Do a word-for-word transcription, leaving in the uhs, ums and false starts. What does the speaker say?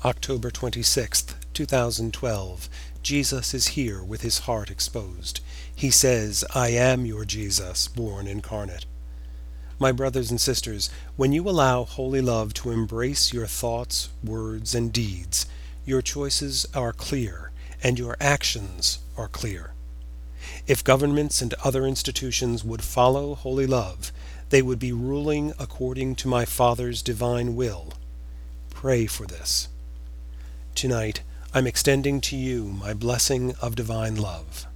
October twenty-sixth, two thousand twelve. Jesus is here with his heart exposed. He says, "I am your Jesus, born incarnate." My brothers and sisters, when you allow holy love to embrace your thoughts, words, and deeds, your choices are clear, and your actions are clear. If governments and other institutions would follow holy love, they would be ruling according to my Father's divine will. Pray for this. Tonight, I'm extending to you my blessing of divine love.